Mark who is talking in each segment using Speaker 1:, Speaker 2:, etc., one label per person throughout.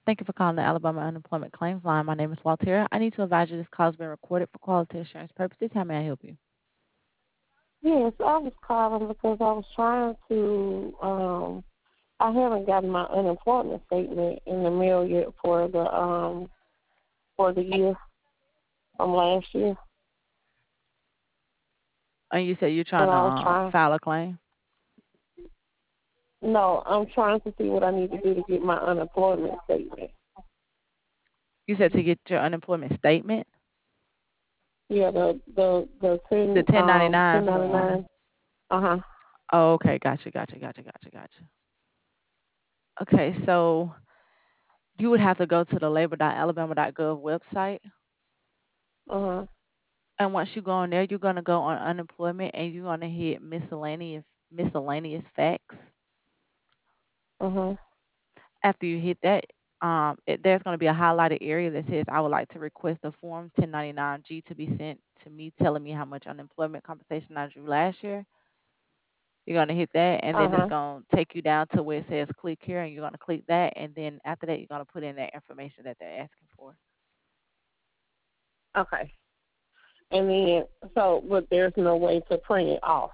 Speaker 1: Thank you for calling the Alabama Unemployment Claims Line. My name is Waltera. I need to advise you this call has been recorded for quality assurance purposes. How may I help you?
Speaker 2: Yes, I was calling because I was trying to. I haven't gotten my unemployment statement in the mail yet for the year from last year,
Speaker 1: And you said you're trying
Speaker 2: and
Speaker 1: to
Speaker 2: I was trying.
Speaker 1: file a claim.
Speaker 2: No, I'm trying to see what I need to do to get my unemployment statement.
Speaker 1: You said to get your unemployment statement,
Speaker 2: Yeah, the
Speaker 1: the 1099 form.
Speaker 2: 1099. Uh-huh.
Speaker 1: Oh, okay. Gotcha. Okay, so you would have to go to the labor.alabama.gov website.
Speaker 2: Uh-huh.
Speaker 1: And once you go on there, you're gonna go on unemployment and you're gonna hit miscellaneous facts.
Speaker 2: Uh-huh.
Speaker 1: After you hit that, there's going to be a highlighted area that says, I would like to request a Form 1099G to be sent to me, telling me how much unemployment compensation I drew last year. You're going to hit that, and then it's
Speaker 2: Uh-huh.
Speaker 1: going to take you down to where it says click here, and you're going to click that. And then after that, you're going to put in that information that they're asking for.
Speaker 2: Okay. And then but there's no way to print it off.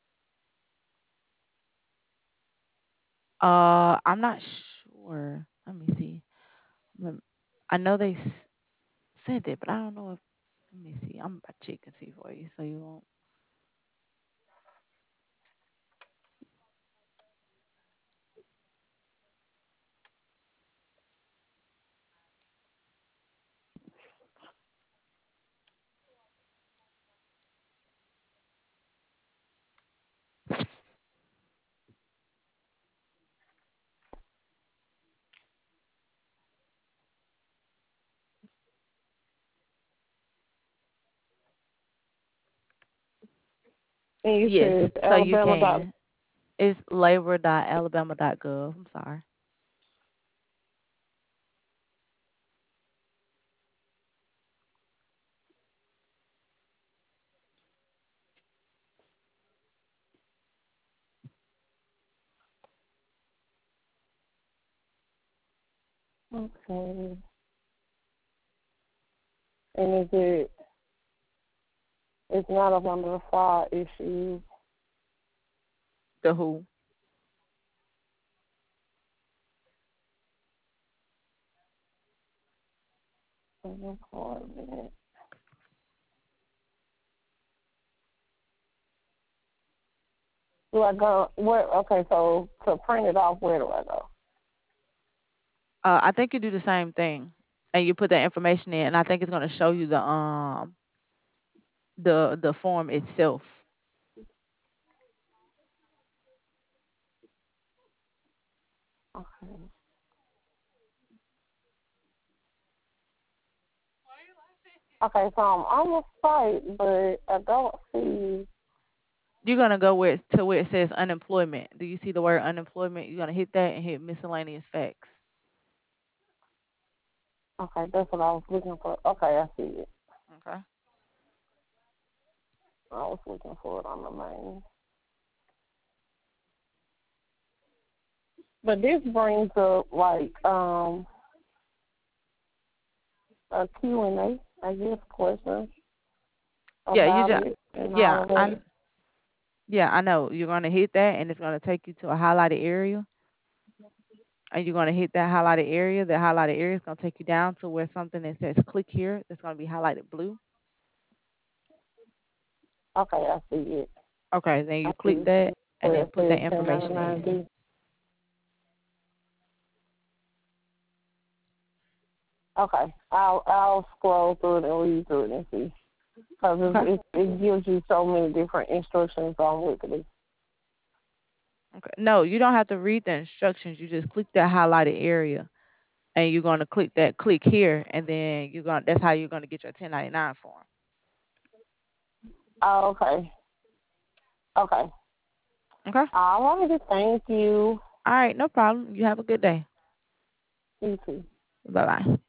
Speaker 1: I'm not sure. Let me see. Lem- I know they sent it, but I don't know if. Let me see. I'm about to check and see for you, so you won't.
Speaker 2: And you
Speaker 1: Yes,
Speaker 2: said
Speaker 1: so you
Speaker 2: Alabama dot.
Speaker 1: can. It's labor.alabama.gov. I'm sorry.
Speaker 2: Okay. And it's not up under the file issues.
Speaker 1: The who?
Speaker 2: Unemployment. Do I go where? Okay, so to print it off, where do I go?
Speaker 1: I think you do the same thing, and you put that information in, and I think it's gonna show you the form itself.
Speaker 2: Okay. Okay, so I'm on the site, but I don't see.
Speaker 1: You're gonna go where it says unemployment. Do you see the word unemployment? You're gonna hit that and hit miscellaneous facts.
Speaker 2: Okay, that's what I was looking for. Okay, I see it.
Speaker 1: Okay.
Speaker 2: I was looking for it on the main. But this brings up like a Q&A, I guess, questions
Speaker 1: Yeah, you
Speaker 2: about
Speaker 1: just
Speaker 2: it and
Speaker 1: yeah
Speaker 2: all of that.
Speaker 1: I yeah I know you're gonna hit that, and it's gonna take you to a highlighted area, and you're gonna hit that highlighted area. The highlighted area is gonna take you down to where something that says click here. That's gonna be highlighted blue.
Speaker 2: Okay, I see it.
Speaker 1: Okay, then
Speaker 2: I
Speaker 1: you click
Speaker 2: see
Speaker 1: that and
Speaker 2: where
Speaker 1: then
Speaker 2: it
Speaker 1: put that
Speaker 2: says
Speaker 1: information in.
Speaker 2: 1099D. Okay, I'll scroll through it and read through it and see, because
Speaker 1: Okay.
Speaker 2: it gives you so many different instructions on what to do.
Speaker 1: Okay. No, you don't have to read the instructions. You just click that highlighted area, and you're gonna click that click here, and then you're gonna that's how you're gonna get your 1099 form.
Speaker 2: Oh, okay, okay.
Speaker 1: Okay.
Speaker 2: All righty, thank you.
Speaker 1: All right, no problem. You have a good day.
Speaker 2: You too.
Speaker 1: Bye bye.